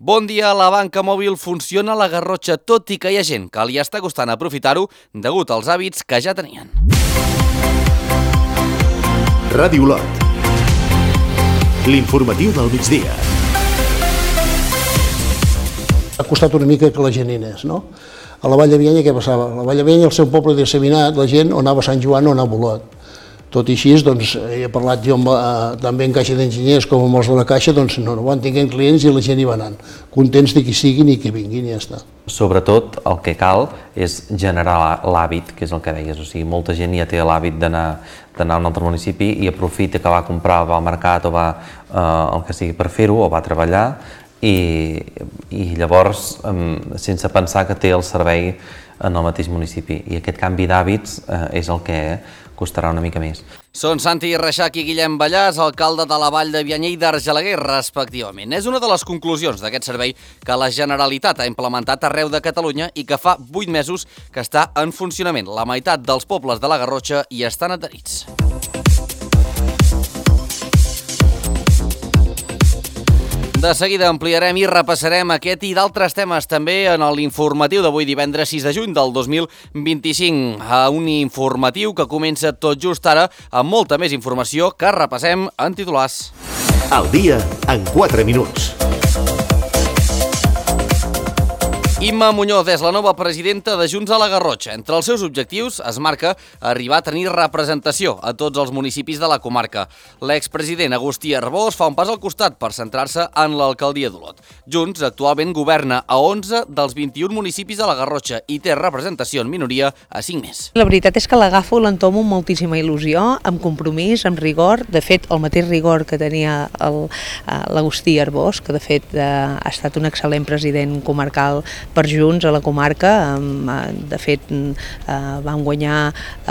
Bon dia, la banca mòbil funciona a la Garrotxa, tot i que hi ha gent que li està costant aprofitar-ho degut als hàbits que ja tenien. Ràdio Olot, l'informatiu del migdia. Ha costat una mica que la gent hi anés, no? A la Vall de Bianya què passava? A la Vall de Bianya, el seu poble de Seminat, la gent o anava a Sant Joan o anava a Olot. Tot i així, doncs, he parlat jo també en Caixa d'Enginyers com amb els de la Caixa, doncs no van tinguent clients i la gent hi va anant. Contents de qui siguin i que vinguin i ja està. Sobretot el que cal és generar l'hàbit, que és el que deies, o sigui, molta gent ja té l'hàbit d'anar a un altre municipi i aprofita que va a comprar, va al mercat o va el que sigui per fer-ho o va a treballar i llavors sense pensar que té el servei en el mateix municipi, i aquest canvi d'hàbits és el que costarà una mica més. Són Santi Reixac i Guillem Ballàs, alcalde de la Vall de Bianya i d'Argelaguer, respectivament. És una de les conclusions d'aquest servei que la Generalitat ha implementat arreu de Catalunya i que fa 8 mesos que està en funcionament. La meitat dels pobles de la Garrotxa hi estan adherits. De seguida ampliarem i repassarem aquest i d'altres temes també en l'informatiu d'avui divendres 6 de juny del 2025. Un informatiu que comença tot just ara amb molta més informació que repassem en titulars. Al dia en 4 minuts. Imma Muñoz és la nova presidenta de Junts a la Garrotxa. Entre els seus objectius es marca arribar a tenir representació a tots els municipis de la comarca. L'expresident Agustí Arbós fa un pas al costat per centrar-se en l'alcaldia d'Olot. Junts actualment governa a 11 dels 21 municipis de la Garrotxa i té representació en minoria a 5 més. La veritat és que l'agafo, l'entomo amb moltíssima il·lusió, amb compromís, amb rigor. De fet, el mateix rigor que tenia l'Agustí Arbós, que de fet ha estat un excel·lent president comarcal per Junts a la comarca. De fet, van guanyar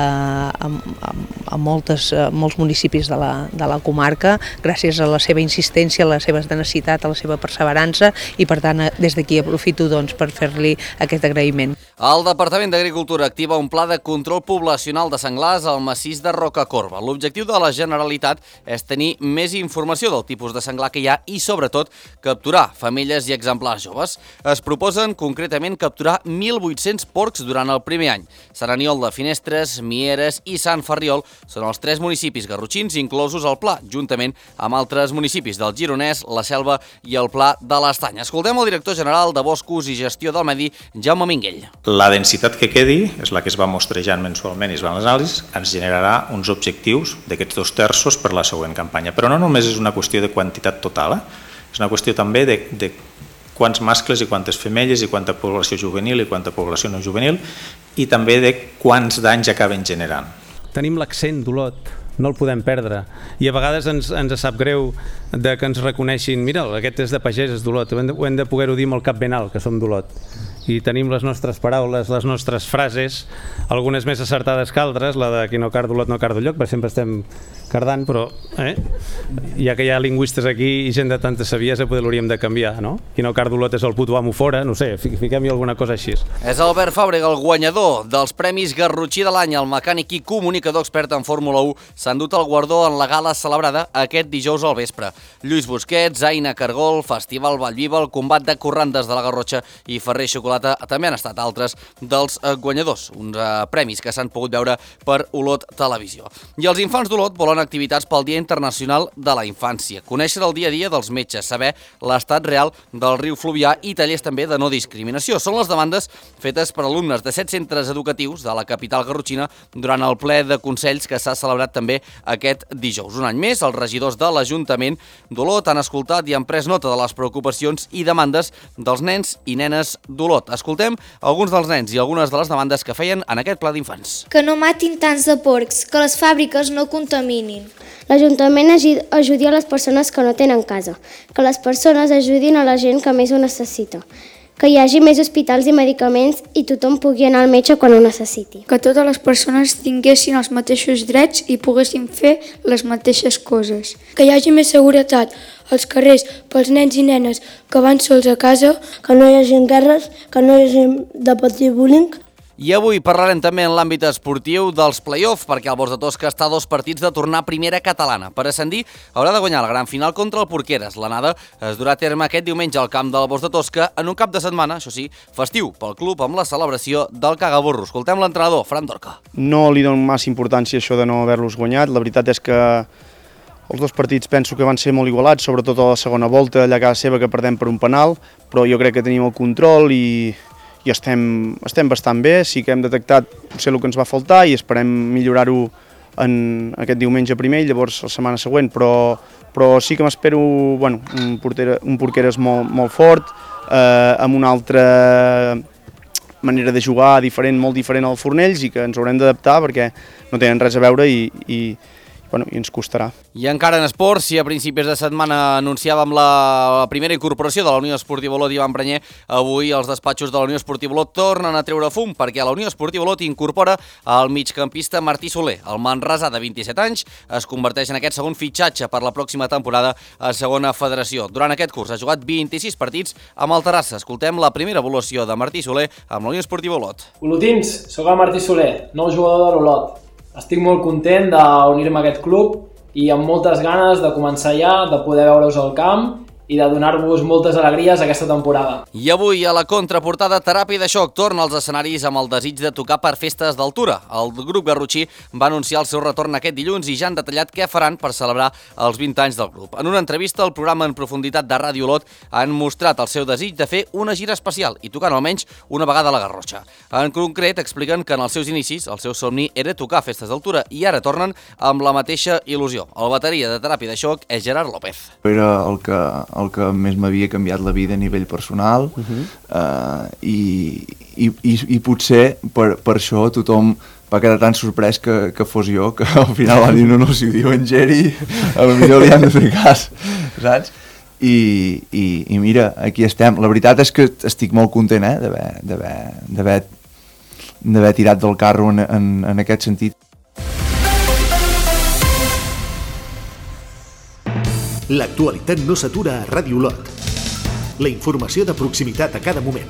a molts municipis de la comarca gràcies a la seva insistència, a la seva tenacitat, a la seva perseverança, i per tant des d'aquí aprofito per fer-li aquest agraïment. El Departament d'Agricultura activa un pla de control poblacional de senglars al massís de Rocacorba. L'objectiu de la Generalitat és tenir més informació del tipus de senglar que hi ha i, sobretot, capturar femelles i exemplars joves. Es proposen concretament capturar 1.800 porcs durant el primer any. Sant Aniol de Finestres, Mieres i Sant Ferriol són els 3 municipis garrotxins inclosos al pla, juntament amb altres municipis del Gironès, la Selva i el Pla de l'Estany. Escoltem el director general de Boscos i Gestió del Medi, Jaume Minguell. La densitat que quedi és la que es va mostrejant mensualment i es van les anàlisis, ens generarà uns objectius d'aquests 2/3 per la següent campanya. Però no només és una qüestió de quantitat total, és una qüestió també de quants mascles i quantes femelles i quanta població juvenil i quanta població no juvenil, i també de quants danys acaben generant. Tenim l'accent d'Olot, no el podem perdre, i a vegades ens sap greu que ens reconeixin, mira, aquest és de pagès, és d'Olot, ho hem de poder-ho dir amb el cap ben alt, que som d'Olot. I tenim les nostres paraules, les nostres frases, algunes més acertades que altres, la de qui no card d'Olot no card d'Olloc, perquè sempre estem cardant, però ja que hi ha lingüistes aquí i gent de tanta saviesa, potser l'hauríem de canviar, no? Qui no card d'Olot és el puto amo fora, no sé, fiquem-hi alguna cosa així. És Albert Fàbrega, el guanyador dels Premis Garrotxí de l'any. El mecànic i comunicador expert en Fórmula 1 s'ha endut el guardó en la gala celebrada aquest dijous al vespre. Lluís Busquets, Aina Cargol, Festival Vallviva, el Combat de Corrandes de la Garrotxa i Ferrer Xocolata també han estat altres dels guanyadors, uns premis que s'han pogut veure per Olot Televisió. I els infants d'Olot volen activitats pel Dia Internacional de la Infància, conèixer el dia a dia dels metges, saber l'estat real del riu Fluvià i tallers també de no discriminació. Són les demandes fetes per alumnes de 7 centres educatius de la capital garrotxina durant el ple de consells que s'ha celebrat també aquest dijous. Un any més, els regidors de l'Ajuntament d'Olot han escoltat i han pres nota de les preocupacions i demandes dels nens i nenes d'Olot. Escoltem alguns dels nens i algunes de les demandes que feien en aquest pla d'infants. Que no matin tants de porcs, que les fàbriques no contaminin. L'Ajuntament ajudi a les persones que no tenen casa, que les persones ajudin a la gent que més ho necessita, que hi hagi més hospitals i medicaments i tothom pugui anar al metge quan ho necessiti. Que totes les persones tinguessin els mateixos drets i poguessin fer les mateixes coses. Que hi hagi més seguretat als carrers pels nens i nenes que van sols a casa. Que no hi hagi guerres, que no hi hagi de patir bullying. I avui parlarem també en l'àmbit esportiu dels play-off, perquè el Bos de Tosca està a 2 partits de tornar a primera catalana. Per ascendir, haurà de guanyar la gran final contra el Porqueres. L'anada es durà a terme aquest diumenge al camp del Bos de Tosca en un cap de setmana, això sí, festiu pel club amb la celebració del Cagaburro. Escoltem l'entrenador, Fran Dorca. No li dono massa importància això de no haver-los guanyat. La veritat és que els 2 partits penso que van ser molt igualats, sobretot a la segona volta, allà a casa seva que perdem per un penal, però jo crec que tenim el control i estem bastant bé. Sí que hem detectat potser el que ens va faltar i esperem millorar-ho en aquest diumenge primer i llavors la setmana següent, però sí que m'espero un Porqueres molt fort, amb una altra manera de jugar diferent, molt diferent al Fornells, i que ens haurem d'adaptar perquè no tenen res a veure i ens costarà. I encara en esports, si a principis de setmana anunciàvem la primera incorporació de la Unió Esportiva Olot d'Ivan Branyer, avui els despatxos de la Unió Esportiva Olot tornen a treure fum, perquè la Unió Esportiva Olot incorpora el migcampista Martí Soler. El manresà de 27 anys es converteix en aquest segon fitxatge per la pròxima temporada a segona federació. Durant aquest curs ha jugat 26 partits amb el Terrassa. Escoltem la primera evolució de Martí Soler amb la Unió Esportiva Olot. Olotins, soc el Martí Soler, nou jugador de l'Olot. Estic molt content d'unir-me a aquest club i amb moltes ganes de començar ja, de poder veure-us al camp i de donar-vos moltes alegries aquesta temporada. I avui a la contraportada Teràpia de Xoc torna als escenaris amb el desig de tocar per festes d'altura. El grup garrotxí va anunciar el seu retorn aquest dilluns i ja han detallat què faran per celebrar els 20 anys del grup. En una entrevista al programa En Profunditat de Ràdio Olot han mostrat el seu desig de fer una gira especial i tocant almenys una vegada a la Garrotxa. En concret expliquen que en els seus inicis el seu somni era tocar festes d'altura i ara tornen amb la mateixa il·lusió. El bateria de Teràpia de Xoc és Gerard López. Era el que més m'havia canviat la vida a nivell personal, i potser per això tothom va quedar tan sorprès que fos jo, que al final va dir no, si ho diu en Geri, potser li han de fer cas, saps? I mira, aquí estem. La veritat és que estic molt content d'haver tirat del carro en aquest sentit. L'actualitat no s'atura a Ràdio Olot. La informació de proximitat a cada moment.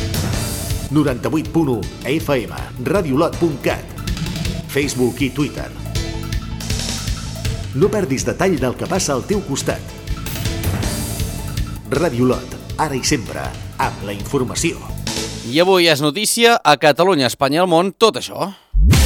98.1 FM, radiolot.cat, Facebook i Twitter. No perdis detall del que passa al teu costat. Ràdio Olot, ara i sempre, amb la informació. I avui és notícia a Catalunya, Espanya i el món, tot això.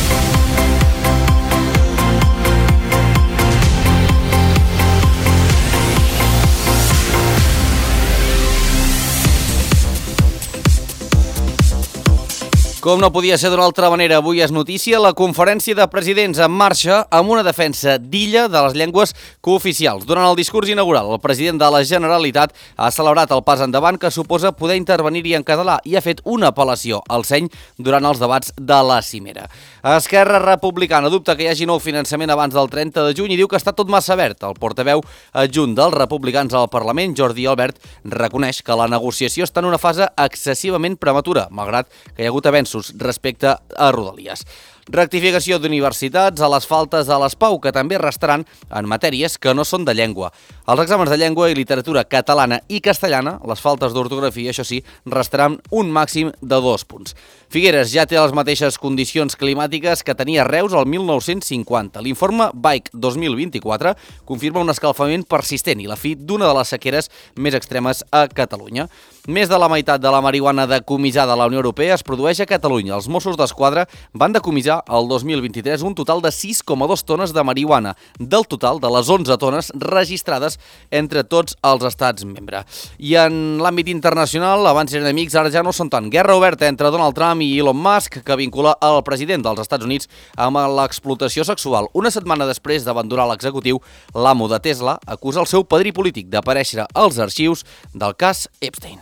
Com no podia ser d'una altra manera, avui és notícia la conferència de presidents en marxa amb una defensa d'illa de les llengües cooficials. Durant el discurs inaugural, el president de la Generalitat ha celebrat el pas endavant que suposa poder intervenir-hi en català i ha fet una apel·lació al seny durant els debats de la cimera. Esquerra Republicana dubta que hi hagi nou finançament abans del 30 de juny i diu que està tot massa verd. El portaveu adjunt dels republicans al Parlament, Jordi Albert, reconeix que la negociació està en una fase excessivament prematura, malgrat que hi ha hagut avenços respecte a Rodalies. Rectificació d'universitats a les faltes a les PAU, que també restaran en matèries que no són de llengua. Els exàmens de llengua i literatura catalana i castellana, les faltes d'ortografia, això sí, restaran un màxim de 2 punts. Figueres ja té les mateixes condicions climàtiques que tenia Reus el 1950. L'informe BAIC 2024 confirma un escalfament persistent i la fi d'una de les sequeres més extremes a Catalunya. Més de la meitat de la marihuana decomissada a la Unió Europea es produeix a Catalunya. Els Mossos d'Esquadra van decomissar el 2023 un total de 6,2 tones de marihuana, del total de les 11 tones registrades entre tots els estats membres. I en l'àmbit internacional, abans eren amics, ara ja no són tant. Guerra oberta entre Donald Trump i Elon Musk, que vincula el president dels Estats Units amb l'explotació sexual. Una setmana després d'abandonar l'executiu, l'amo de Tesla acusa el seu padrí polític d'aparèixer als arxius del cas Epstein.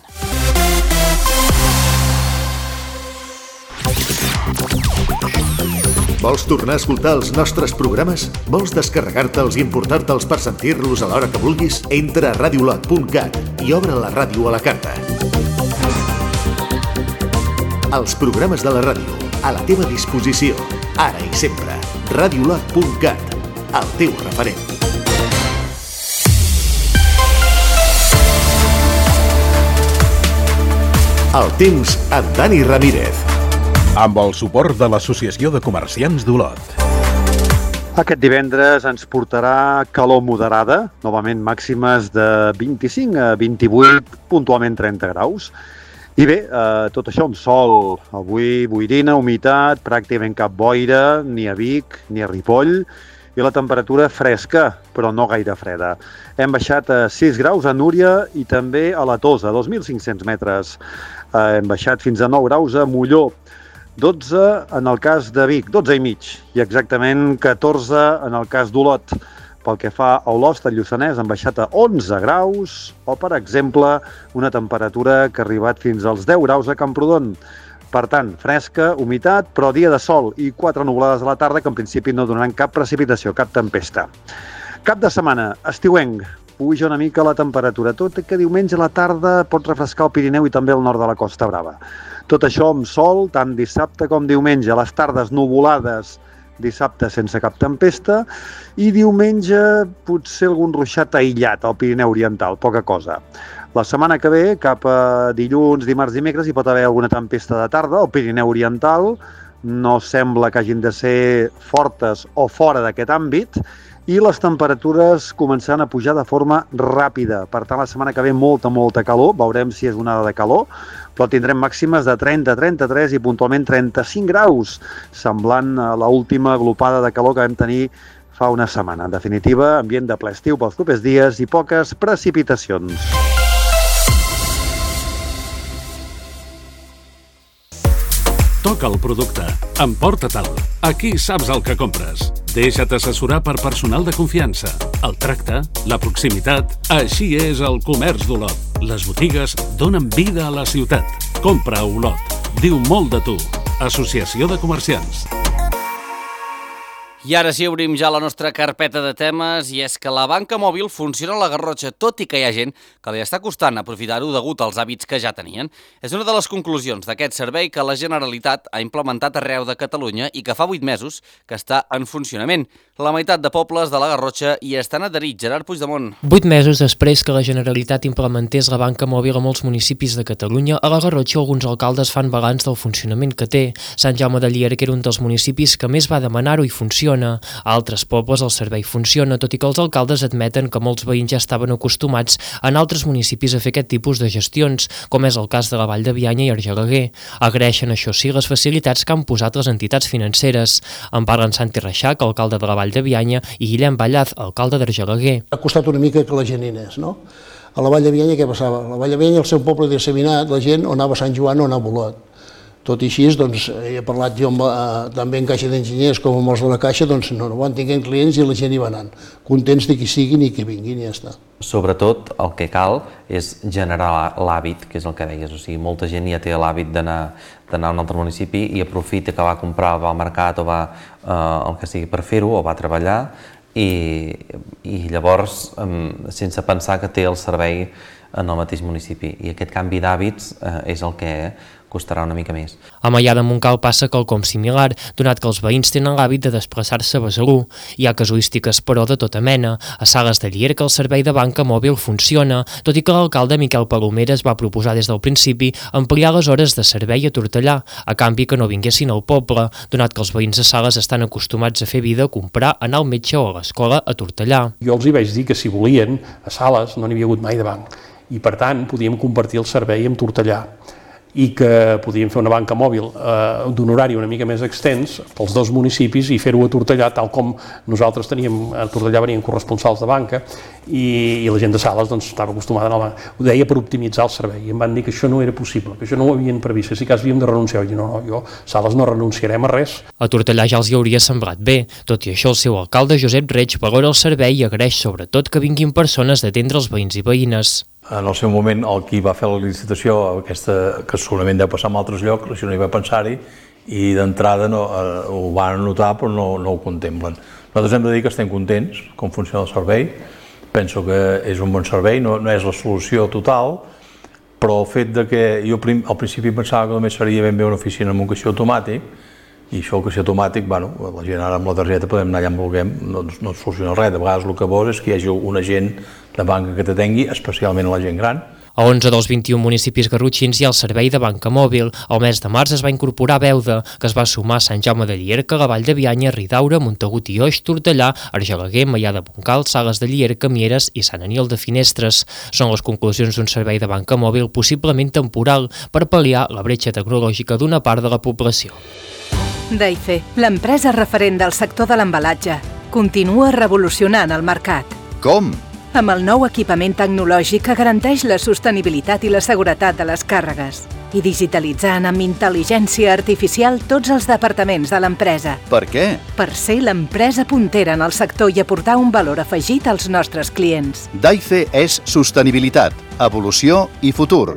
Vols tornar a escoltar els nostres programes? Vols descarregar-te'ls i emportar-te'ls per sentir-los a l'hora que vulguis? Entra a radiolot.cat i obre la ràdio a la carta. Els programes de la ràdio, a la teva disposició, ara i sempre. radiolot.cat, el teu referent. El temps amb Dani Ramírez. amb el suport de l'Associació de Comerciants d'Olot. Aquest divendres ens portarà calor moderada, novament màximes de 25 a 28, puntualment 30 graus. I bé, tot això amb sol. Avui boirina, humitat, pràcticament cap boira, ni a Vic ni a Ripoll, i la temperatura fresca, però no gaire freda. Hem baixat a 6 graus a Núria i també a la Tosa, a 2.500 metres. Hem baixat fins a 9 graus a Molló, 12 en el cas de Vic, 12 i mig, i exactament 14 en el cas d'Olot. Pel que fa a Olost, al Lluçanès, han baixat a 11 graus, o, per exemple, una temperatura que ha arribat fins als 10 graus a Camprodon. Per tant, fresca, humitat, però dia de sol i 4 nuvolades a la tarda que en principi no donaran cap precipitació, cap tempesta. Cap de setmana, estiuenc, puja una mica la temperatura, tot i que diumenge a la tarda pot refrescar el Pirineu i també el nord de la Costa Brava. Tot això amb sol, tant dissabte com diumenge, a les tardes nuvolades, dissabte sense cap tempesta, i diumenge potser algun ruixat aïllat al Pirineu Oriental, poca cosa. La setmana que ve, cap a dilluns, dimarts, dimecres, hi pot haver alguna tempesta de tarda al Pirineu Oriental, no sembla que hagin de ser fortes o fora d'aquest àmbit, i les temperatures començaran a pujar de forma ràpida. Per tant, la setmana que ve molta calor, veurem si és onada de calor, però tindrem màximes de 30, 33 i puntualment 35 graus, semblant a l'última glopada de calor que vam tenir fa una setmana. En definitiva, ambient de ple estiu pels propers dies i poques precipitacions. Toca el producte. Emporta-te'l. Aquí saps el que compres. Deixa't assessorar per personal de confiança. El tracte, la proximitat, així és el comerç d'Olot. Les botigues donen vida a la ciutat. Compra a Olot. Diu molt de tu. Associació de Comerciants. I ara sí, obrim ja la nostra carpeta de temes, i és que la banca mòbil funciona a la Garrotxa, tot i que hi ha gent que li està costant aprofitar-ho degut als hàbits que ja tenien. És una de les conclusions d'aquest servei que la Generalitat ha implementat arreu de Catalunya i que fa 8 mesos que està en funcionament. La meitat de pobles de la Garrotxa hi estan adherits. Gerard Puigdemont. 8 mesos després que la Generalitat implementés la banca mòbil a molts municipis de Catalunya, a la Garrotxa alguns alcaldes fan balanç del funcionament que té. Sant Jaume de Llierca era un dels municipis que més va demanar-ho i funciona. A altres pobles el servei funciona, tot i que els alcaldes admeten que molts veïns ja estaven acostumats en altres municipis a fer aquest tipus de gestions, com és el cas de la Vall de Bianya i Argelaguer. Agraeixen, això sí, les facilitats que han posat les entitats financeres. En parlen Santi Reixac, alcalde de la Vall de Bianya, i Guillem Ballaz, alcalde d'Argelaguer. Ha costat una mica que la gent hi anés, no? A la Vall de Bianya què passava? A la Vall de Bianya, el seu poble de Sabinat, la gent o anava a Sant Joan o anava a Olot. Tot i així, doncs, he parlat jo també en Caixa d'Enginyers com amb els de la Caixa, doncs no van tenint clients i la gent hi va anant. Contents de qui siguin i que vinguin i ja està. Sobretot el que cal és generar l'hàbit, que és el que deies, o sigui, molta gent ja té l'hàbit d'anar a un altre municipi i aprofita que va a comprar, va al mercat o va el que sigui per fer-ho o va a treballar i llavors sense pensar que té el servei en el mateix municipi, i aquest canvi d'hàbits és el que costarà una mica més. A Maià de Montcal passa quelcom similar, donat que els veïns tenen l'hàbit de desplaçar-se a Besalú. Hi ha casuístiques, però, de tota mena. A Sales de Llierca el servei de banca mòbil funciona, tot i que l'alcalde Miquel Palomeres va proposar des del principi ampliar les hores de servei a Tortellà, a canvi que no vinguessin al poble, donat que els veïns de Sales estan acostumats a fer vida, a comprar, anar al metge o a l'escola a Tortellà. Jo els hi vaig dir que si volien, a Sales no n'hi havia hagut mai de banc, i per tant podíem compartir el servei amb Tortellà, i que podíem fer una banca mòbil d'un horari una mica més extens pels dos municipis i fer-ho a Tortellà, tal com nosaltres teníem, a Tortellà venien corresponsals de banca i la gent de Sales doncs, estava acostumada a anar a la banca. Ho deia per optimitzar el servei i em van dir que això no era possible, que això no ho havien previst, que sí que havíem de renunciar. I no, jo, Sales, no renunciarem a res. A Tortellà ja els hi hauria semblat bé. Tot i això, el seu alcalde, Josep Reig, valora el servei i agraeix sobretot que vinguin persones d'atendre els veïns i veïnes. En el seu moment, el qui va fer la licitació, aquesta, que segurament deu passar en altres llocs, això no hi va pensar-hi, i d'entrada ho van notar però no ho contemplen. Nosaltres hem de dir que estem contents com funciona el servei, penso que és un bon servei, no és la solució total, però el fet de que jo al principi pensava que només seria ben bé una oficina amb un caixer automàtic, i això el caixer automàtic, la gent ara amb la targeta podem anar allà on vulguem, no soluciona res. De vegades el que vols és que hi hagi un agent de banca que t'atengui, especialment la gent gran. A 11 dels 21 municipis garrotxins hi ha el servei de banca mòbil. Al mes de març es va incorporar Beuda, que es va sumar a Sant Jaume de Llierca, la Vall de Bianya, Ridaura, Montagut i Oix, Tortellà, Argelaguer, Maià de Montcal, Sales de Llierca, Mieres i Sant Aniol de Finestres. Són les conclusions d'un servei de banca mòbil possiblement temporal per pal·liar la bretxa tecnològica d'una part de la població. Daife, l'empresa referent del sector de l'embalatge, continua revolucionant el mercat. Com? Amb el nou equipament tecnològic que garanteix la sostenibilitat i la seguretat de les càrregues i digitalitzant amb intel·ligència artificial tots els departaments de l'empresa. Per què? Per ser l'empresa puntera en el sector i aportar un valor afegit als nostres clients. Daife és sostenibilitat, evolució i futur.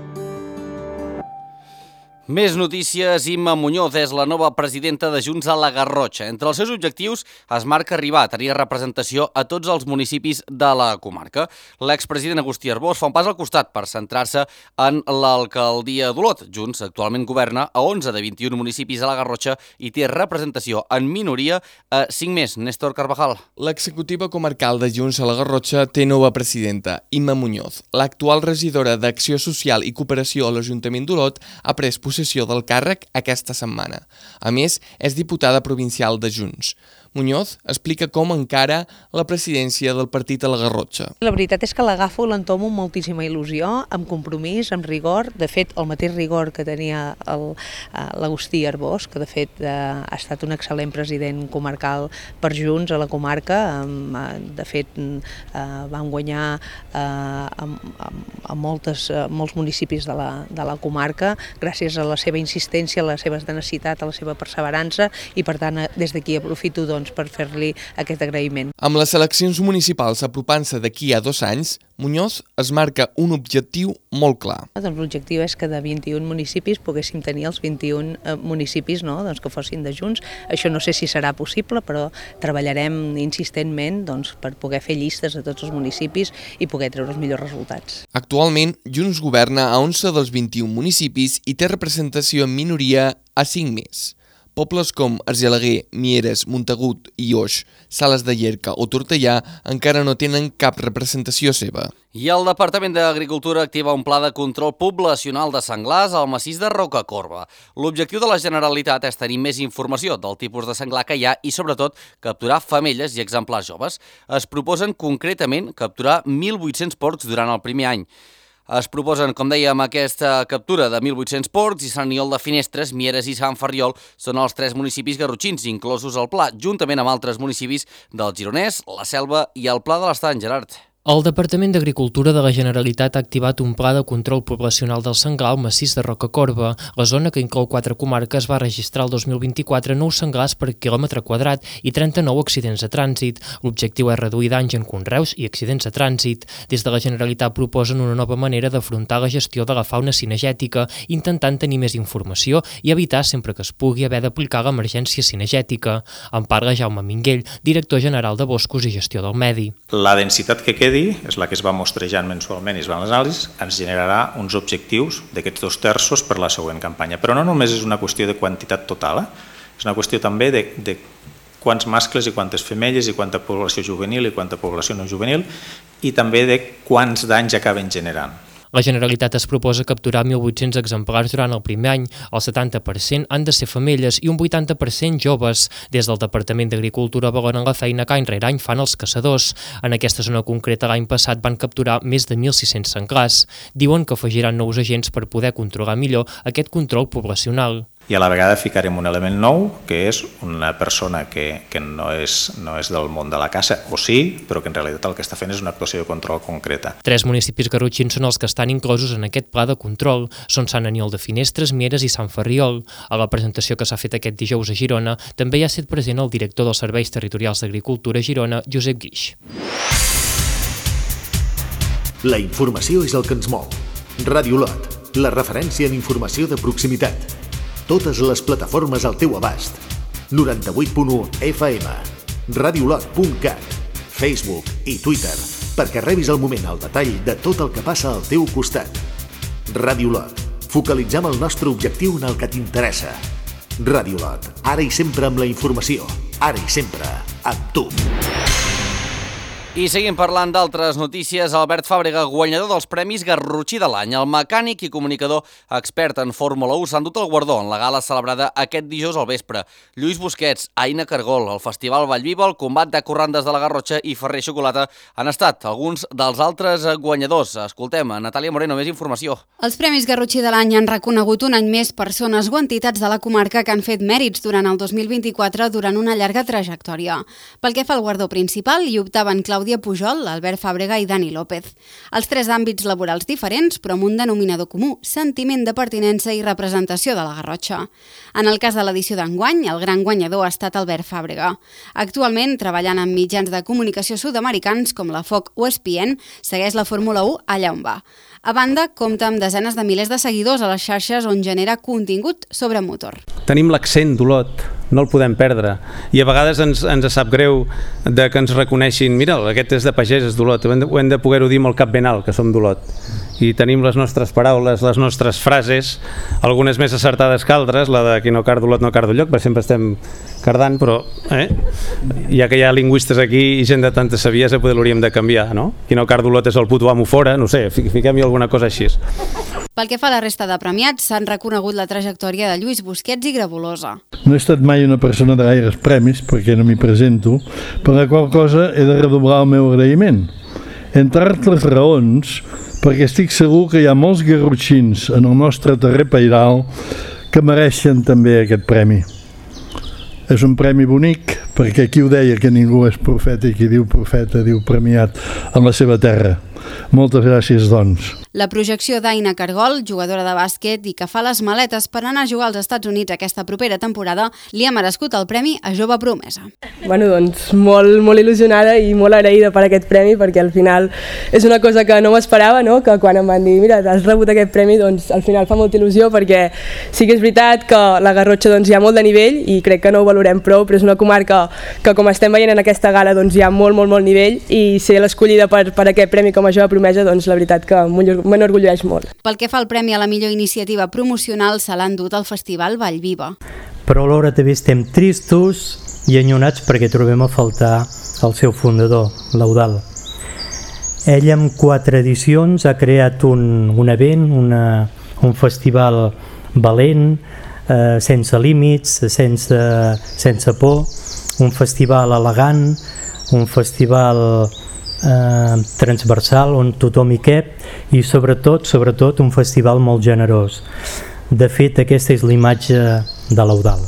Més notícies. Imma Muñoz és la nova presidenta de Junts a la Garrotxa. Entre els seus objectius es marca arribar a tenir representació a tots els municipis de la comarca. L'expresident Agustí Arbós fa un pas al costat per centrar-se en l'alcaldia d'Olot. Junts actualment governa a 11 de 21 municipis a la Garrotxa i té representació en minoria a 5 més. Néstor Carvajal. L'executiva comarcal de Junts a la Garrotxa té nova presidenta, Imma Muñoz. L'actual regidora d'Acció Social i Cooperació a l'Ajuntament d'Olot ha pres possessió del càrrec aquesta setmana. A més, és diputada provincial de Junts. Muñoz explica com encara la presidència del partit a la Garrotxa. La veritat és que l'agafo, l'entomo amb moltíssima il·lusió, amb compromís, amb rigor. De fet, el mateix rigor que tenia l'Agustí Arbós, que de fet ha estat un excel·lent president comarcal per Junts a la comarca. De fet, vam guanyar a molts municipis de la comarca gràcies a la seva insistència, a la seva tenacitat, a la seva perseverança i, per tant, des d'aquí aprofito per fer-li aquest agraïment. Amb les eleccions municipals apropant-se d'aquí a 2 anys, Muñoz es marca un objectiu molt clar. L'objectiu és que de 21 municipis poguéssim tenir els 21 municipis que fossin de Junts. Això no sé si serà possible, però treballarem insistentment per poder fer llistes de tots els municipis i poder treure els millors resultats. Actualment, Junts governa a 11 dels 21 municipis i té representació en minoria a 5 més. Pobles com Argelaguer, Mieres, Montagut i Oix, Sales de Llierca o Tortellà encara no tenen cap representació seva. I el Departament d'Agricultura activa un pla de control poblacional de senglars al massís de Rocacorba. L'objectiu de la Generalitat és tenir més informació del tipus de senglar que hi ha i, sobretot, capturar femelles i exemplars joves. Es proposen concretament capturar 1.800 porcs durant el primer any. Es proposen, com dèiem, aquesta captura de 1.800 porcs i Sant Aniol de Finestres, Mieres i Sant Ferriol són els 3 municipis garrotxins inclosos al pla, juntament amb altres municipis del Gironès, la Selva i el Pla de l'Estany. Gerard. El Departament d'Agricultura de la Generalitat ha activat un pla de control poblacional del senglar al massís de Rocacorba. La zona, que inclou 4 comarques, va registrar el 2024 9 senglars per quilòmetre quadrat i 39 accidents de trànsit. L'objectiu és reduir danys en conreus i accidents de trànsit. Des de la Generalitat proposen una nova manera d'afrontar la gestió de la fauna cinegètica, intentant tenir més informació i evitar, sempre que es pugui, haver d'aplicar l'emergència cinegètica. En parla Jaume Minguell, director general de Boscos i Gestió del Medi. La densitat que quedi és la que es va mostrejant mensualment i es van les anàlisis, ens generarà uns objectius d'aquests 2 terços per la següent campanya. Però no només és una qüestió de quantitat total, és una qüestió també de quants mascles i quantes femelles i quanta població juvenil i quanta població no juvenil i també de quants danys acaben generant. La Generalitat es proposa capturar 1.800 exemplars durant el primer any. El 70% han de ser femelles i un 80% joves. Des del Departament d'Agricultura valoren la feina que any rere any fan els caçadors. En aquesta zona concreta l'any passat van capturar més de 1.600 senglars. Diuen que afegiran nous agents per poder controlar millor aquest control poblacional. I a la vegada ficarem un element nou, que és una persona que no és del món de la caça, o sí, però que en realitat el que està fent és una actuació de control concreta. 3 municipis garrotxins són els que estan inclosos en aquest pla de control. Són Sant Aniol de Finestres, Mieres i Sant Ferriol. A la presentació que s'ha fet aquest dijous a Girona també hi ha estat present el director dels Serveis Territorials d'Agricultura a Girona, Josep Guix. La informació és el que ens mou. Ràdio Olot, la referència en informació de proximitat. Totes les plataformes al teu abast. 98.1 FM, radiolot.cat, Facebook i Twitter, perquè rebis al moment el detall de tot el que passa al teu costat. Ràdio Olot, focalitzem el nostre objectiu en el que t'interessa. Ràdio Olot, ara i sempre amb la informació, ara i sempre amb tu. I seguim parlant d'altres notícies. Albert Fàbrega, guanyador dels Premis Garrotxí de l'any. El mecànic i comunicador expert en Fórmula 1 s'ha endut el guardó en la gala celebrada aquest dijous al vespre. Lluís Busquets, Aina Cargol, el Festival Vallviva, el Combat de Corrandes de la Garrotxa i Ferrer Xocolata han estat alguns dels altres guanyadors. Escoltem, a Natàlia Moreno, més informació. Els Premis Garrotxí de l'any han reconegut un any més persones o entitats de la comarca que han fet mèrits durant el 2024 durant una llarga trajectòria. Pel que fa al guardó principal, hi optaven Clàudia Pujol, Albert Fàbrega i Dani López. Els tres àmbits laborals diferents, però amb un denominador comú, sentiment de pertinença i representació de la Garrotxa. En el cas de l'edició d'enguany, el gran guanyador ha estat Albert Fàbrega. Actualment, treballant en mitjans de comunicació sud-americans com la FOC o ESPN, segueix la Fórmula 1 allà on va. A banda, compta amb desenes de milers de seguidors a les xarxes on genera contingut sobre motor. Tenim l'accent d'Olot, no el podem perdre, i a vegades ens sap greu de que ens reconeixin, mira, aquest és de pagès, és d'Olot, ho hem de poder-ho dir amb el cap ben alt, que som d'Olot. I tenim les nostres paraules, les nostres frases, algunes més acertades que altres, la de qui no card d'Olot no card d'Olloc, perquè sempre estem cardant, però ja que hi ha lingüistes aquí i gent de tanta saviesa, potser l'hauríem de canviar, no? Qui no card d'Olot és el puto amo fora, no sé, fiquem-hi alguna cosa així. Pel que fa a la resta de premiats, s'han reconegut la trajectòria de Lluís Busquets i Grabolosa. No he estat mai una persona de gaires premis, perquè no m'hi presento, per la qual cosa he de redoblar el meu agraïment. Entre altres raons, perquè estic segur que hi ha molts garrotxins en el nostre terrer pairal que mereixen també aquest premi. És un premi bonic, perquè qui ho deia que ningú és profeta i qui diu profeta diu premiat en la seva terra. Moltes gràcies, doncs. La projecció d'Aina Cargol, jugadora de bàsquet i que fa les maletes per anar a jugar als Estats Units aquesta propera temporada, li ha merescut el premi a Jove Promesa. Bueno, doncs molt il·lusionada i molt agraïda per aquest premi, perquè al final és una cosa que no m'esperava, no? Que quan em van dir, mira, has rebut aquest premi, doncs al final fa molta il·lusió, perquè sí que és veritat que la Garrotxa doncs, hi ha molt de nivell i crec que no ho valorem prou, però és una comarca que com estem veient en aquesta gala doncs, hi ha molt nivell, i ser l'escollida per aquest premi com a Jove Promesa, doncs la veritat que m'enorgulleix molt. Pel que fa al premi a la millor iniciativa promocional, se l'ha endut al Festival Vallviva. Però alhora també estem tristos i enyorats perquè trobem a faltar el seu fundador, l'Eudald. Ell amb 4 edicions ha creat un event, un festival valent, sense límits, sense por, un festival elegant, un festival transversal on tothom hi cap i sobretot un festival molt generós. De fet, aquesta és l'imatge de l'Eudald.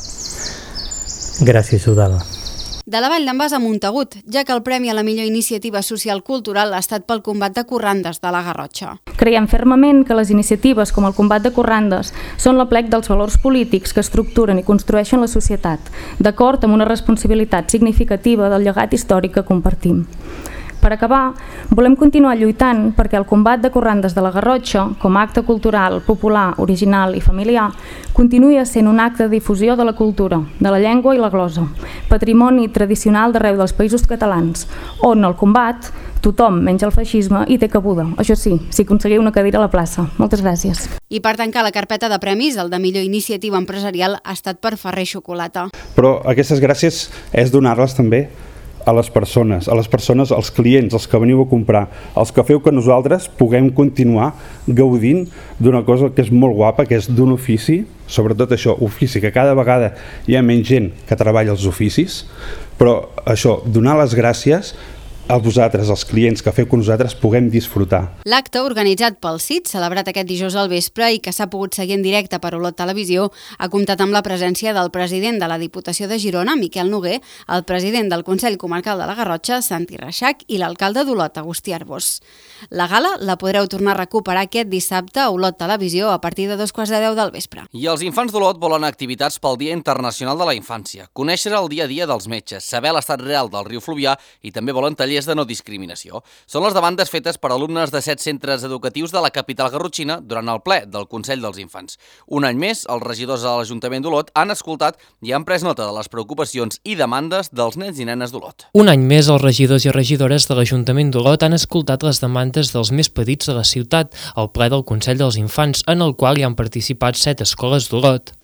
Gràcies, Eudald. De la Vall d'en Bas a Montagut, ja que el premi a la millor iniciativa social cultural ha estat pel Combat de Corrandes de la Garrotxa. Creiem fermament que les iniciatives com el Combat de Corrandes són l'aplec dels valors polítics que estructuren i construeixen la societat, d'acord amb una responsabilitat significativa del llegat històric que compartim. Per acabar, volem continuar lluitant perquè el Combat de Corrandes de la Garrotxa, com a acte cultural, popular, original i familiar, continuï sent un acte de difusió de la cultura, de la llengua i la glosa, patrimoni tradicional d'arreu dels països catalans, on el combat, tothom, menys el feixisme, hi té cabuda. Això sí, si aconseguiu una cadira a la plaça. Moltes gràcies. I per tancar la carpeta de premis, el de millor iniciativa empresarial ha estat per Ferrer Xocolata. Però aquestes gràcies és donar-les també a les persones, als clients, als que veniu a comprar, els que feu que nosaltres puguem continuar gaudint d'una cosa que és molt guapa, que és d'un ofici, sobretot això, ofici, que cada vegada hi ha menys gent que treballa els oficis, però això, donar les gràcies a vosaltres, als clients que feu que nosaltres puguem disfrutar. L'acte organitzat pel CIT, celebrat aquest dijous al vespre i que s'ha pogut seguir en directe per Olot Televisió, ha comptat amb la presència del president de la Diputació de Girona, Miquel Noguer, el president del Consell Comarcal de la Garrotxa, Santi Reixac, i l'alcalde d'Olot, Agustí Arbós. La gala la podreu tornar a recuperar aquest dissabte a Olot Televisió a partir de 2:15 del vespre. I els infants d'Olot volen activitats pel Dia Internacional de la Infància, conèixer el dia a dia dels metges, saber l'estat real del riu Fluvià i també volen tallers de no discriminació. Són les demandes fetes per alumnes de 7 centres educatius de la capital garrotxina durant el ple del Consell dels Infants. Un any més, els regidors de l'Ajuntament d'Olot han escoltat i han pres nota de les preocupacions i demandes dels nens i nenes d'Olot. Un any més, els regidors i regidores de l'Ajuntament d'Olot han escoltat les demandes dels més petits de la ciutat al ple del Consell dels Infants, en el qual hi han participat 7 escoles d'Olot.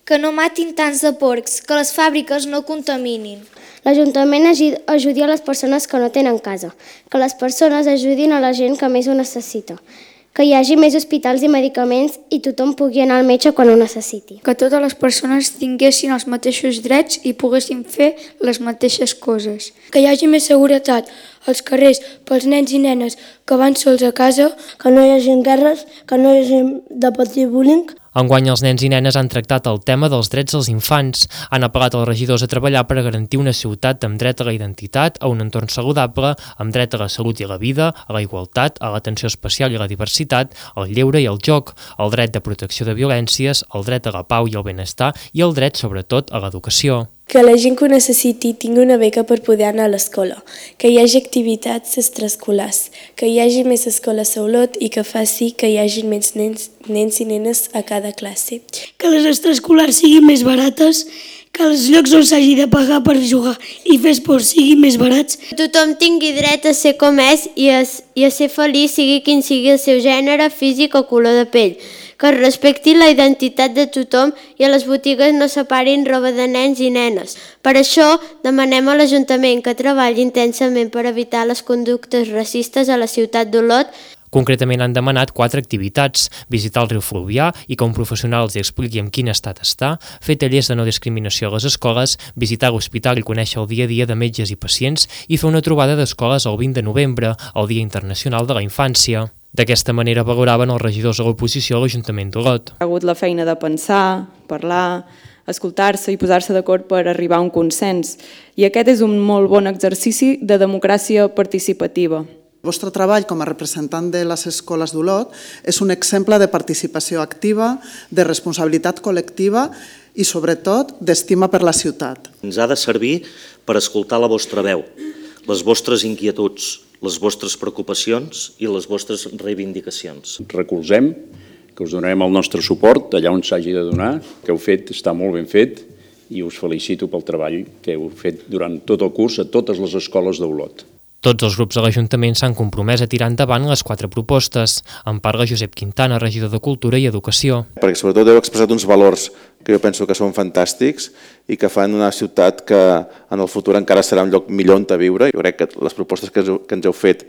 que no matin tants de porcs, que les fàbriques no contaminin. L'Ajuntament ajudi a les persones que no tenen casa, que les persones ajudin a la gent que més ho necessita, que hi hagi més hospitals i medicaments i tothom pugui anar al metge quan ho necessiti. Que totes les persones tinguessin els mateixos drets i poguessin fer les mateixes coses. Que hi hagi més seguretat als carrers pels nens i nenes que van sols a casa. Que no hi hagi guerres, que no hi hagi de patir bullying. Enguany els nens i nenes han tractat el tema dels drets dels infants. Han apel·lat als regidors a treballar per garantir una ciutat amb dret a la identitat, a un entorn saludable, amb dret a la salut i a la vida, a la igualtat, a l'atenció especial i a la diversitat, al lleure i al joc, el dret de protecció de violències, el dret a la pau i el benestar i el dret, sobretot, a l'educació. Que la gent que ho necessiti tingui una beca per poder anar a l'escola, que hi hagi activitats extraescolars, que hi hagi més escoles a Olot i que faci que hi hagi més nens i nenes a cada classe. Que les extraescolars siguin més barates, que els llocs on s'hagi de pagar per jugar i fer esport siguin més barats. Que tothom tingui dret a ser com és i a ser feliç, sigui quin sigui el seu gènere, físic o color de pell. Que es respecti la identitat de tothom i a les botigues no separin roba de nens i nenes. Per això demanem a l'Ajuntament que treballi intensament per evitar les conductes racistes a la ciutat d'Olot. Concretament han demanat 4 activitats: visitar el riu Fluvià i que un professional els expliqui en quin estat està, fer tallers de no discriminació a les escoles, visitar l'hospital i conèixer el dia a dia de metges i pacients i fer una trobada d'escoles el 20 de novembre, el Dia Internacional de la Infància. D'aquesta manera valoraven els regidors de l'oposició a l'Ajuntament d'Olot. Ha hagut la feina de pensar, parlar, escoltar-se i posar-se d'acord per arribar a un consens. I aquest és un molt bon exercici de democràcia participativa. El vostre treball com a representant de les escoles d'Olot és un exemple de participació activa, de responsabilitat col·lectiva i, sobretot, d'estima per la ciutat. Ens ha de servir per escoltar la vostra veu, les vostres inquietuds, les vostres preocupacions i les vostres reivindicacions. Recolzem que us donarem el nostre suport allà on s'hagi de donar, que heu fet està molt ben fet i us felicito pel treball que heu fet durant tot el curs a totes les escoles d'Olot. Tots els grups de l'Ajuntament s'han compromès a tirar endavant les 4 propostes. En parla Josep Quintana, regidor de Cultura i Educació. Perquè sobretot heu expressat uns valors que jo penso que són fantàstics i que fan una ciutat que en el futur encara serà un lloc millor on viure. Jo crec que les propostes que ens heu fet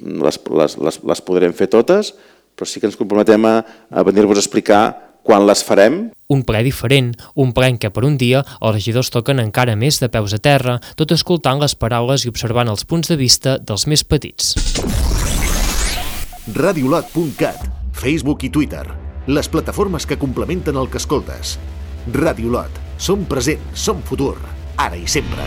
les podrem fer totes, però sí que ens comprometem a venir-vos a explicar quan les farem. Un ple diferent, un ple en què per un dia els regidors toquen encara més de peus a terra, tot escoltant les paraules i observant els punts de vista dels més petits. Radiolot.cat, Facebook i Twitter, les plataformes que complementen el que escoltes. Radiolot, som present, som futur, ara i sempre.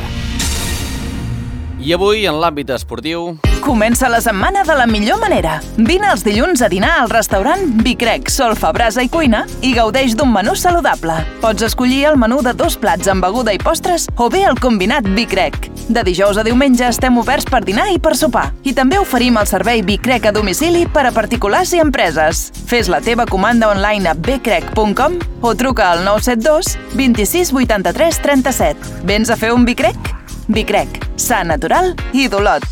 I avui, en l'àmbit esportiu... Comença la setmana de la millor manera. Vine els dilluns a dinar al restaurant Vicrec, Solfa, Brasa i Cuina i gaudeix d'un menú saludable. Pots escollir el menú de 2 plats amb beguda i postres o bé el combinat Vicrec. De dijous a diumenge estem oberts per dinar i per sopar. I també oferim el servei Vicrec a domicili per a particulars i empreses. Fes la teva comanda online a becrec.com o truca al 972 26 83 37. Vens a fer un Vicrec? Vicrec, sa natural i d'Olot.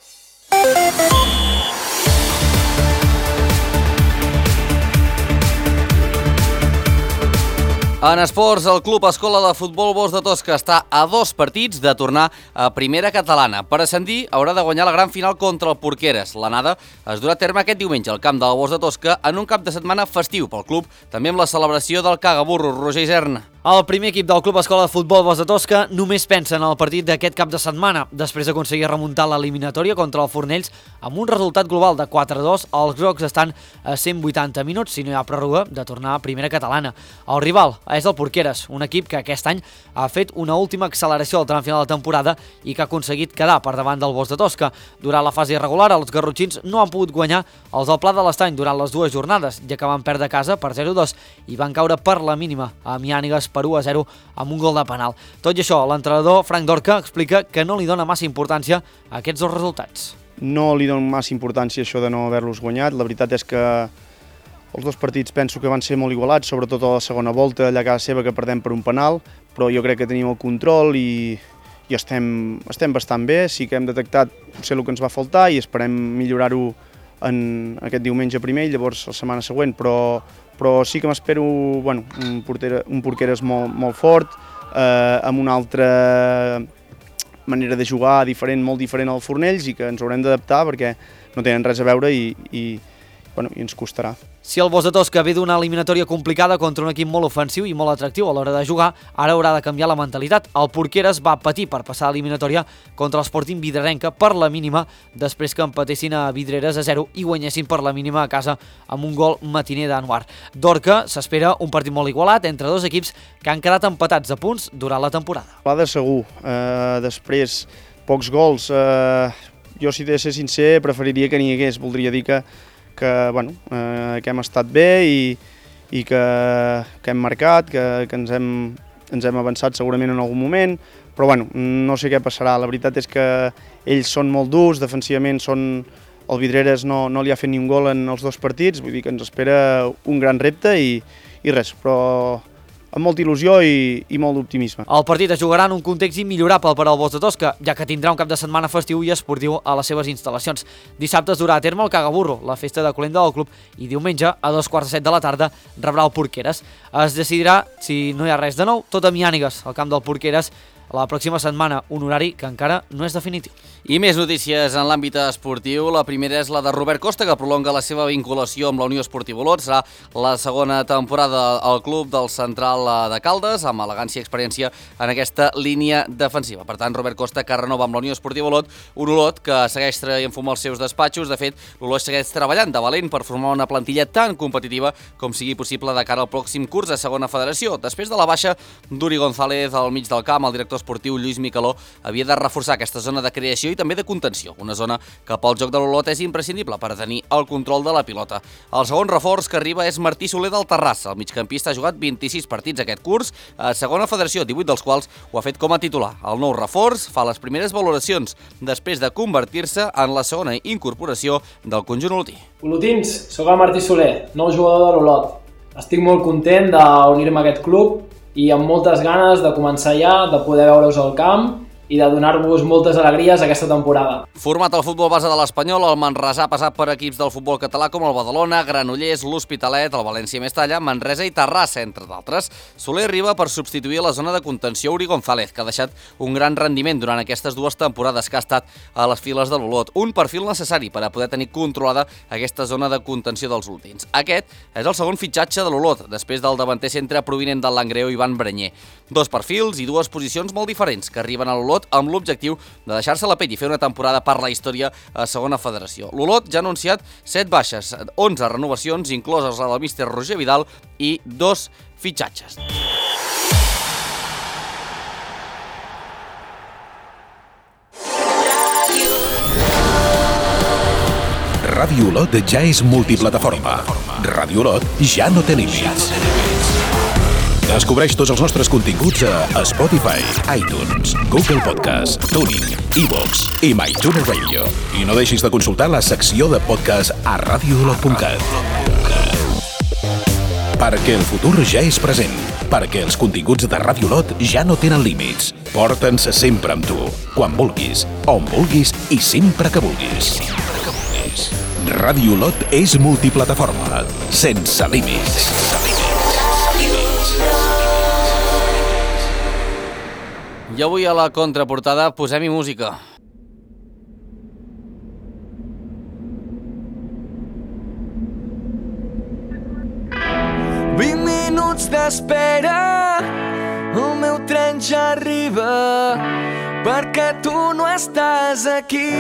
En esports, el Club Escola de Futbol Bosc de Tosca està a 2 partits de tornar a primera catalana. Per ascendir, haurà de guanyar la gran final contra el Porqueres. L'anada es durà a terme aquest diumenge al camp del Bosc de Tosca en un cap de setmana festiu pel club, també amb la celebració del Cagaburro. Roger Isern. El primer equip del Club Escola de Futbol Bosc de Tosca només pensa en el partit d'aquest cap de setmana. Després d'aconseguir remuntar l'eliminatòria contra el Fornells amb un resultat global de 4-2, els grocs estan a 180 minuts, si no hi ha pròrroga, de tornar a primera catalana. El rival és el Porqueres, un equip que aquest any ha fet una última acceleració al tram final de temporada i que ha aconseguit quedar per davant del Bosc de Tosca. Durant la fase irregular, els garrotxins no han pogut guanyar els del Pla de l'Estany durant les 2 jornades, ja que van perdre a casa per 0-2 i van caure per la mínima a Miànigues per 1-0 amb un gol de penal. Tot i això, l'entrenador Frank Dorca explica que no li dona massa importància a aquests 2 resultats. No li dono massa importància això de no haver-los guanyat. La veritat és que els 2 partits penso que van ser molt igualats, sobretot a la segona volta, allà a casa seva que perdem per un penal, però jo crec que tenim el control i estem bastant bé. Sí que hem detectat potser el que ens va faltar i esperem millorar-ho en aquest diumenge primer i llavors la setmana següent, però però sí que m'espero un Porqueres molt fort, amb una altra manera de jugar molt diferent al Fornells i que ens haurem d'adaptar perquè no tenen res a veure i ens costarà. Si el Bosch de Tosca ve d'una eliminatòria complicada contra un equip molt ofensiu i molt atractiu a l'hora de jugar, ara haurà de canviar la mentalitat. El Porqueres va patir per passar l'eliminatòria contra l'Sporting Vidrerenca per la mínima, després que empatessin a Vidreres a 0 i guanyessin per la mínima a casa amb un gol matiner d'Anwar. D'Horca s'espera un partit molt igualat entre dos equips que han quedat empatats a punts durant la temporada. Va de segur. Després, pocs gols. Jo, si he de ser sincer, preferiria que n'hi hagués. Voldria dir que hem estat bé i que hem marcat, que ens hem avançat segurament en algun moment, però no sé què passarà. La veritat és que ells són molt durs, defensivament el Vidreres no li ha fet ni un gol en els 2 partits, vull dir que ens espera un gran repte i res, però amb molta il·lusió i molt d'optimisme. El partit es jugarà en un context immillorable per al Bosch de Tosca, ja que tindrà un cap de setmana festiu i esportiu a les seves instal·lacions. Dissabte es durà a terme el Cagaburro, la festa de colenda del club, i diumenge, a 2:15 de la tarda, rebrà el Porqueres. Es decidirà, si no hi ha res de nou, tot a Miànigues, al camp del Porqueres, la pròxima setmana, un horari que encara no és definitiu. I més notícies en l'àmbit esportiu. La primera és la de Robert Costa, que prolonga la seva vinculació amb la Unió Esportiva Olot. Serà la segona temporada al club del Central de Caldes, amb elegància i experiència en aquesta línia defensiva. Per tant, Robert Costa, que renova amb la Unió Esportiva Olot, un Olot que segueix traient fum als seus despatxos. De fet, l'Olot segueix treballant de valent per formar una plantilla tan competitiva com sigui possible de cara al pròxim curs a segona federació. Després de la baixa d'Uri González al mig del camp, el director esportiu Lluís Micaló havia de reforçar aquesta zona de creació i també de contenció, una zona que pel joc de l'Olot és imprescindible per tenir el control de la pilota. El segon reforç que arriba és Martí Soler del Terrassa. El migcampista ha jugat 26 partits aquest curs a segona federació, 18 dels quals ho ha fet com a titular. El nou reforç fa les primeres valoracions després de convertir-se en la segona incorporació del conjunt olotí. Olotins, sóc el Martí Soler, nou jugador de l'Olot. Estic molt content d'unir-me a aquest club i amb moltes ganes de començar ja, de poder veure-us al camp i de donar-vos moltes alegries aquesta temporada. Format al futbol base de l'Espanyol, el Manresà ha passat per equips del futbol català com el Badalona, Granollers, l'Hospitalet, el València Mestalla, Manresa i Terrassa, entre d'altres. Soler arriba per substituir a la zona de contenció Uri González, que ha deixat un gran rendiment durant aquestes 2 temporades que ha estat a les files de l'Olot. Un perfil necessari per a poder tenir controlada aquesta zona de contenció dels últims. Aquest és el segon fitxatge de l'Olot, després del davanter centre provinent del Langreo Ivan Brenyer. 2 perfils i 2 posicions molt diferents que arriben a l'Olot amb l'objectiu de deixar-se la pell i fer una temporada per la història a segona federació. L'Olot ja ha anunciat 7 baixes, 11 renovacions, incloses la del míster Roger Vidal, i 2 fitxatges. Ràdio Olot ja és multiplataforma. Ràdio Olot ja no té límits. Descobreix tots els nostres continguts a Spotify, iTunes, Google Podcast, TuneIn, iVoox i MyTuner Radio. I no deixis de consultar la secció de podcast a radioolot.cat. Perquè el futur ja és present. Perquè els continguts de Ràdio Olot ja no tenen límits. Porta'ns sempre amb tu, quan vulguis, on vulguis i sempre que vulguis. Ràdio Olot és multiplataforma, sense límits. I avui a la contraportada posem-hi música. Vint minuts d'espera, el meu tren ja arriba, perquè tu no estàs aquí.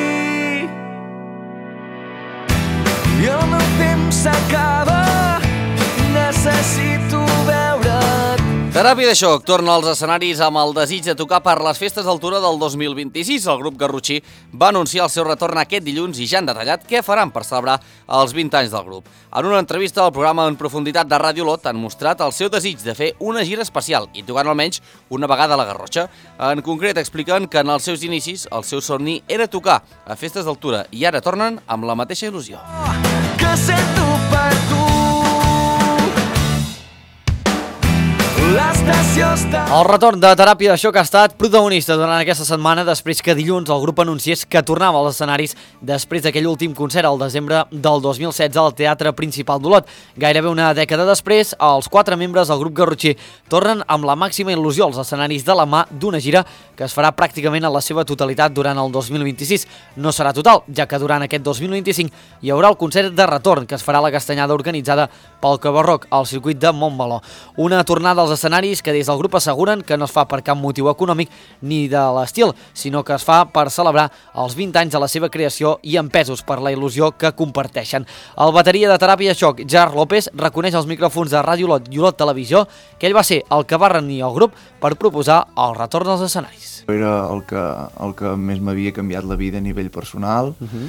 I el meu temps s'acaba, necessito veure't. Teràpia de Xoc torna als escenaris amb el desig de tocar per les festes d'altura del 2026. El grup garrotxí va anunciar el seu retorn aquest dilluns i ja han detallat què faran per celebrar els 20 anys del grup. En una entrevista al programa En Profunditat de Ràdio Olot han mostrat el seu desig de fer una gira especial i tocant almenys una vegada a la Garrotxa. En concret expliquen que en els seus inicis el seu somni era tocar a festes d'altura i ara tornen amb la mateixa il·lusió. Que sento per tu l'estació està... El retorn de Teràpia de Xoc ha estat protagonista durant aquesta setmana després que dilluns el grup anunciés que tornava als escenaris després d'aquell últim concert al desembre del 2016 al Teatre Principal d'Olot. Gairebé una dècada després, els 4 membres del grup garrotxí tornen amb la màxima il·lusió als escenaris de la mà d'una gira que es farà pràcticament en la seva totalitat durant el 2026. No serà total, ja que durant aquest 2025 hi haurà el concert de retorn que es farà a la Castanyada organitzada pel Cabarroc al circuit de Montmeló. Una tornada als escenaris que des del grup asseguren que no es fa per cap motiu econòmic ni de l'estil, sinó que es fa per celebrar els 20 anys de la seva creació i empesos per la il·lusió que comparteixen. El bateria de Teràpia de Xoc, Gerard López, reconeix als micròfons de Ràdio Olot i Olot Televisió que ell va ser el que va reunir el grup per proposar el retorn als escenaris. Era el que més m'havia canviat la vida a nivell personal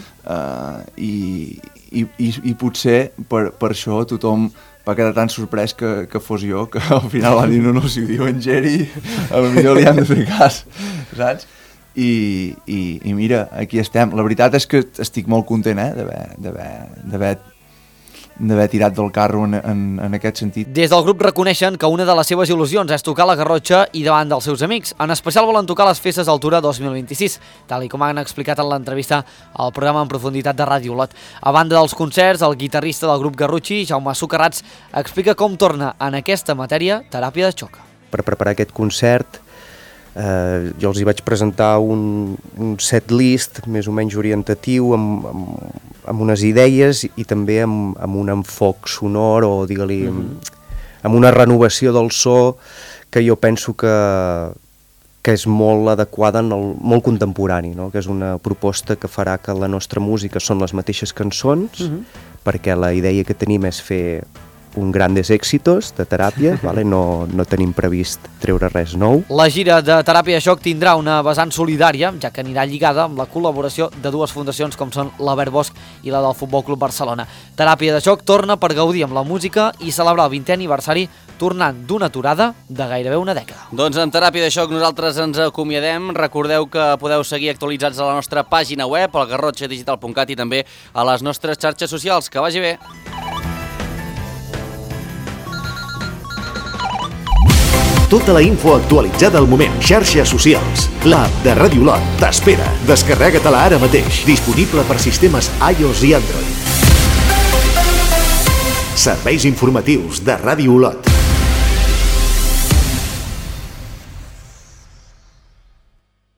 i potser per això tothom va quedar tan sorprès que fos jo, que al final va dir no, si ho diu en Geri, potser li han de fer cas, saps? I mira, aquí estem. La veritat és que estic molt content d'haver tirat del carro en aquest sentit. Des del grup reconeixen que una de les seves il·lusions és tocar la Garrotxa i davant dels seus amics. En especial volen tocar les festes d'Altura 2026, tal com han explicat en l'entrevista al programa En Profunditat de Ràdio Olot. A banda dels concerts, el guitarrista del grup garrotxí, Jaume Socarrats, explica com torna en aquesta matèria Teràpia de Xoc. Per preparar aquest concert, jo els hi vaig presentar un set list més o menys orientatiu amb unes idees i també amb un enfoc sonor o digue-li amb una renovació del so que jo penso que és molt adequada, molt contemporani, no? Que és una proposta que farà que la nostra música són les mateixes cançons, perquè la idea que tenim és fer un grandes èxitos de Teràpia, vale? No tenim previst treure res nou. La gira de Teràpia de Xoc tindrà una vessant solidària, ja que anirà lligada amb la col·laboració de dues fundacions com són la Verd Bosch i la del Futbol Club Barcelona. Teràpia de Xoc torna per gaudir amb la música i celebrar el 20è aniversari tornant d'una aturada de gairebé una dècada. Doncs amb Teràpia de Xoc nosaltres ens acomiadem. Recordeu que podeu seguir actualitzats a la nostra pàgina web, al garrotxadigital.cat i també a les nostres xarxes socials. Que vagi bé! Tota la info actualitzada al moment. Xarxes socials. L'app de Ràdio Olot t'espera. Descarrega-te-la ara mateix. Disponible per sistemes iOS i Android. Serveis informatius de Ràdio Olot.